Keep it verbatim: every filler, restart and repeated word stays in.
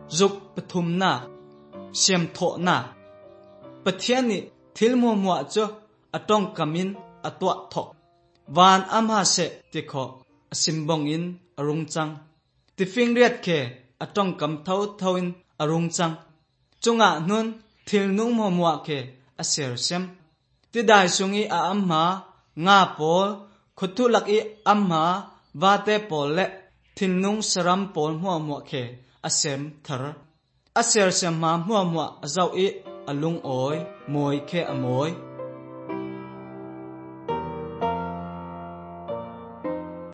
dục pathum na siam tho na pathiani thil mo mo cho atong kamin atwa tho van amha se tikho asimbong in arung chang ti fing riat ke atong kam thau thauin arung chang chunga nun thil nung mo mo ke aser sem ti dai sungi a amma nga pol khuthu lak i amma vate pol le thil nung saram pol mo mo ke asem thar aser sem ma mo mo azau i alung oi moi ke amoi